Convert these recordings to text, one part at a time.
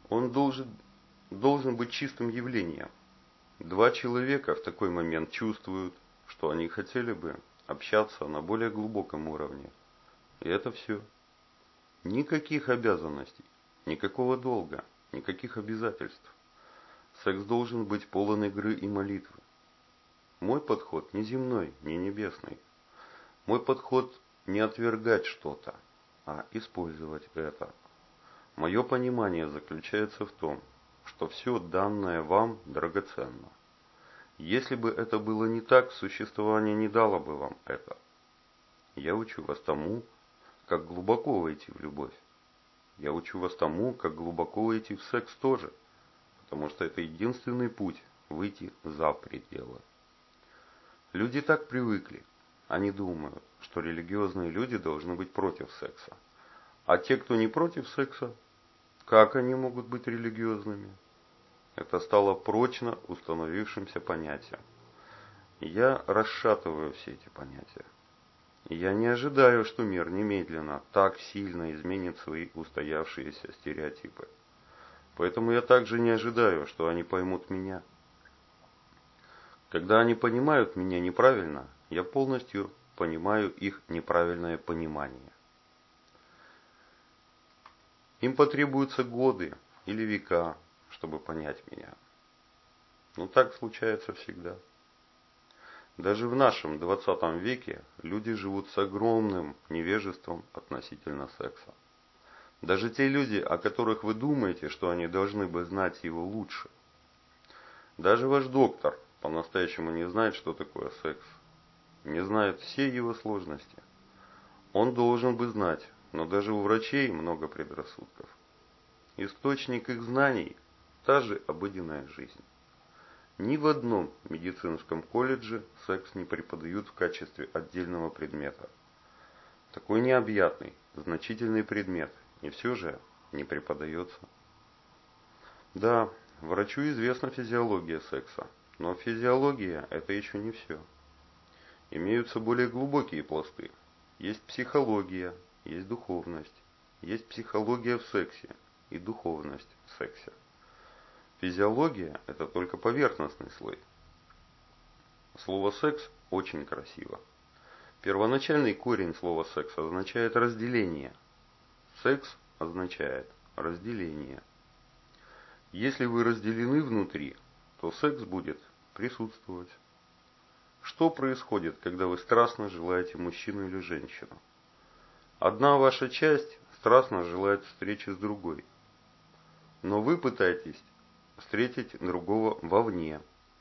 Он должен быть чистым явлением. Два человека в такой момент чувствуют, что они хотели бы общаться на более глубоком уровне. И это все. Никаких обязанностей, никакого долга, никаких обязательств. Секс должен быть полон игры и молитвы. Мой подход не земной, не небесный. Мой подход не отвергать что-то, а использовать это. Мое понимание заключается в том, что все данное вам драгоценно. Если бы это было не так, существование не дало бы вам это. Я учу вас тому, как глубоко войти в любовь. Я учу вас тому, как глубоко войти в секс тоже, потому что это единственный путь выйти за пределы. Люди так привыкли. Они думают, что религиозные люди должны быть против секса. А те, кто не против секса, как они могут быть религиозными? Это стало прочно установившимся понятием. Я расшатываю все эти понятия. Я не ожидаю, что мир немедленно так сильно изменит свои устоявшиеся стереотипы. Поэтому я также не ожидаю, что они поймут меня. Когда они понимают меня неправильно, я полностью понимаю их неправильное понимание. Им потребуются годы или века, чтобы понять меня. Но так случается всегда. Даже в нашем 20 веке люди живут с огромным невежеством относительно секса. Даже те люди, о которых вы думаете, что они должны бы знать его лучше. Даже ваш доктор по-настоящему не знает, что такое секс. Не знает все его сложности. Он должен бы знать, но даже у врачей много предрассудков. Источник их знаний – та же обыденная жизнь. Ни в одном медицинском колледже секс не преподают в качестве отдельного предмета. Такой необъятный, значительный предмет, и все же не преподается. Да, врачу известна физиология секса, но физиология – это еще не все. Имеются более глубокие пласты. Есть психология, есть духовность, есть психология в сексе и духовность в сексе. Физиология – это только поверхностный слой. Слово «секс» очень красиво. Первоначальный корень слова «секс» означает разделение. Секс означает разделение. Если вы разделены внутри, то секс будет присутствовать. Что происходит, когда вы страстно желаете мужчину или женщину? Одна ваша часть страстно желает встречи с другой. Но вы пытаетесь встретить другого вовне.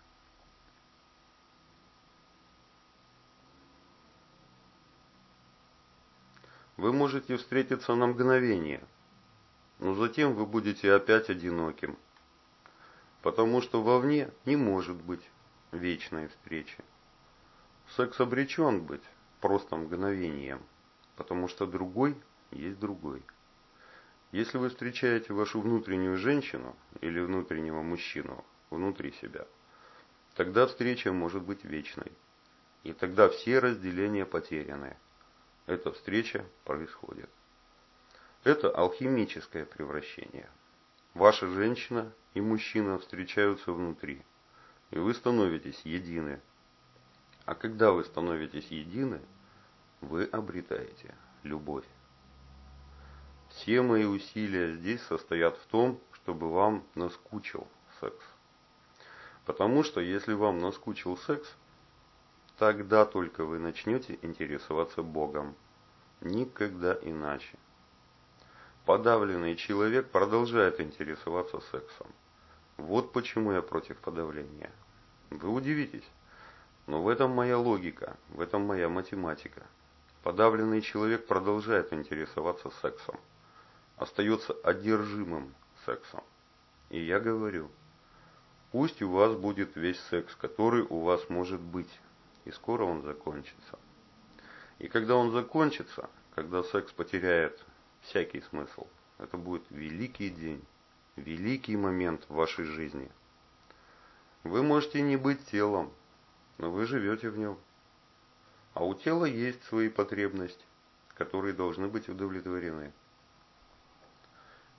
Вы можете встретиться на мгновение, но затем вы будете опять одиноким, потому что вовне не может быть вечной встречи. Секс обречен быть просто мгновением, потому что другой есть другой. Если вы встречаете вашу внутреннюю женщину или внутреннего мужчину внутри себя, тогда встреча может быть вечной. И тогда все разделения потеряны. Эта встреча происходит. Это алхимическое превращение. Ваша женщина и мужчина встречаются внутри, и вы становитесь едины. А когда вы становитесь едины, вы обретаете любовь. Все мои усилия здесь состоят в том, чтобы вам наскучил секс. Потому что если вам наскучил секс, тогда только вы начнете интересоваться Богом. Никогда иначе. Подавленный человек продолжает интересоваться сексом. Вот почему я против подавления. Вы удивитесь, но в этом моя логика, в этом моя математика. Подавленный человек продолжает интересоваться сексом. Остается одержимым сексом. И я говорю, пусть у вас будет весь секс, который у вас может быть, и скоро он закончится. И когда он закончится, когда секс потеряет всякий смысл, это будет великий день, великий момент в вашей жизни. Вы можете не быть телом, но вы живете в нем. А у тела есть свои потребности, которые должны быть удовлетворены.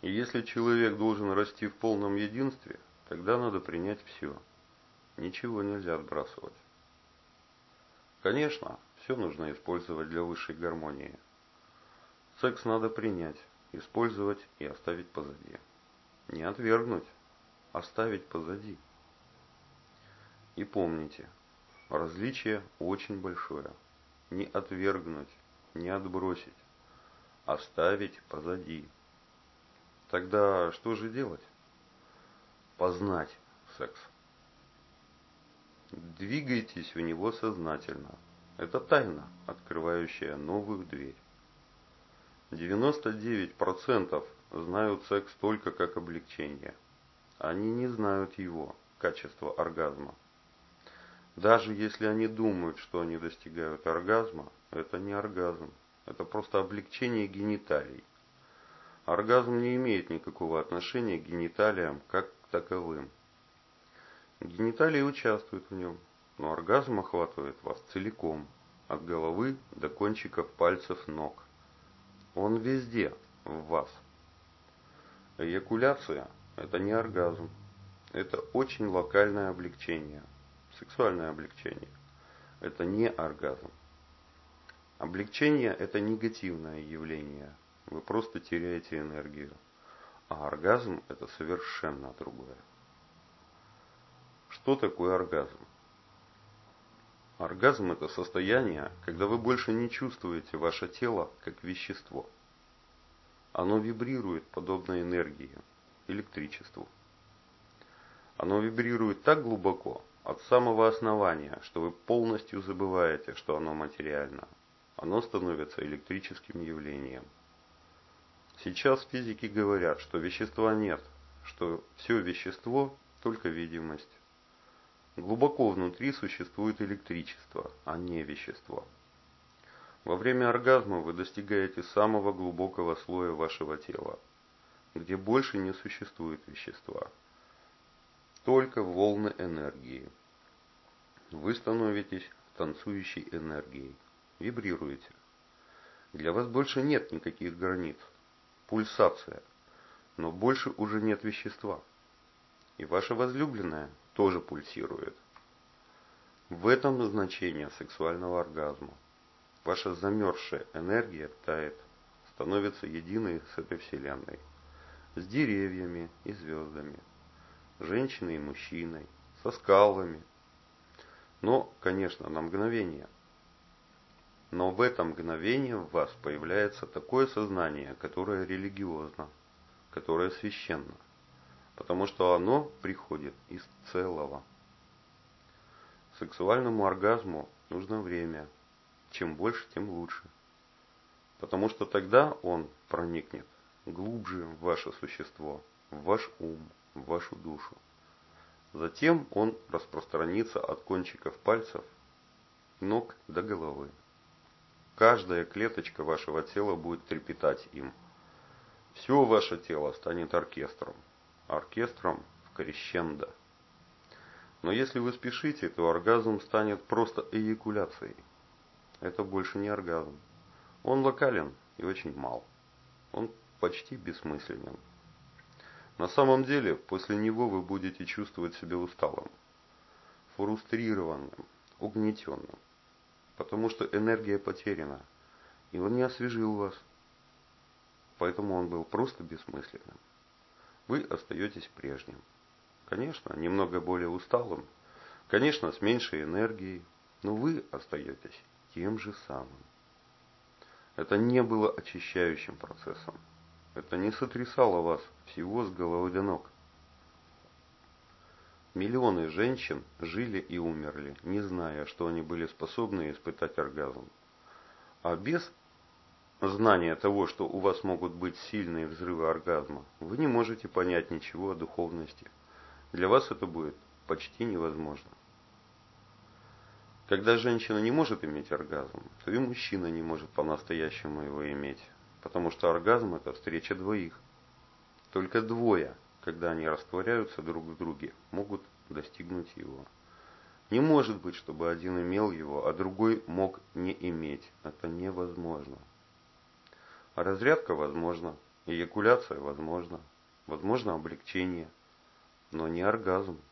И если человек должен расти в полном единстве, тогда надо принять все. Ничего нельзя отбрасывать. Конечно, все нужно использовать для высшей гармонии. Секс надо принять, использовать и оставить позади. Не отвергнуть, оставить позади. И помните, различие очень большое. Не отвергнуть, не отбросить, оставить позади. Тогда что же делать? Познать секс. Двигайтесь в него сознательно. Это тайна, открывающая новую дверь. 99% знают секс только как облегчение. Они не знают его, качества оргазма. Даже если они думают, что они достигают оргазма, это не оргазм. Это просто облегчение гениталий. Оргазм не имеет никакого отношения к гениталиям как к таковым. Гениталии участвуют в нем, но оргазм охватывает вас целиком, от головы до кончиков пальцев ног. Он везде, в вас. Эякуляция – это не оргазм. Это очень локальное облегчение, сексуальное облегчение. Это не оргазм. Облегчение – это негативное явление. Вы просто теряете энергию. А оргазм – это совершенно другое. Что такое оргазм? Оргазм – это состояние, когда вы больше не чувствуете ваше тело как вещество. Оно вибрирует подобно энергии, электричеству. Оно вибрирует так глубоко, от самого основания, что вы полностью забываете, что оно материально. Оно становится электрическим явлением. Сейчас физики говорят, что вещества нет, что все вещество – только видимость. Глубоко внутри существует электричество, а не вещество. Во время оргазма вы достигаете самого глубокого слоя вашего тела, где больше не существует вещества, только волны энергии. Вы становитесь танцующей энергией, вибрируете. Для вас больше нет никаких границ, пульсация, но больше уже нет вещества. И ваша возлюбленная тоже пульсирует. В этом значение сексуального оргазма. Ваша замерзшая энергия тает, становится единой с этой вселенной, с деревьями и звездами, женщиной и мужчиной, со скалами. Но, конечно, на мгновение. Но в это мгновение в вас появляется такое сознание, которое религиозно, которое священно, потому что оно приходит из целого. Сексуальному оргазму нужно время. Чем больше, тем лучше. Потому что тогда он проникнет глубже в ваше существо, в ваш ум, в вашу душу. Затем он распространится от кончиков пальцев, ног до головы. Каждая клеточка вашего тела будет трепетать им. Все ваше тело станет оркестром. Оркестром в крещендо. Но если вы спешите, то оргазм станет просто эякуляцией. Это больше не оргазм. Он локален и очень мал. Он почти бессмысленен. На самом деле, после него вы будете чувствовать себя усталым, фрустрированным, угнетенным. Потому что энергия потеряна, и он не освежил вас. Поэтому он был просто бессмысленным. Вы остаетесь прежним. Конечно, немного более усталым. Конечно, с меньшей энергией. Но вы остаетесь тем же самым. Это не было очищающим процессом. Это не сотрясало вас всего с головы до ног. Миллионы женщин жили и умерли, не зная, что они были способны испытать оргазм. А без знания того, что у вас могут быть сильные взрывы оргазма, вы не можете понять ничего о духовности. Для вас это будет почти невозможно. Когда женщина не может иметь оргазм, то и мужчина не может по-настоящему его иметь. Потому что оргазм – это встреча двоих. Только двое, когда они растворяются друг в друге, могут достигнуть его. Не может быть, чтобы один имел его, а другой мог не иметь. Это невозможно. А разрядка возможна. Эякуляция возможна, возможно облегчение, но не оргазм.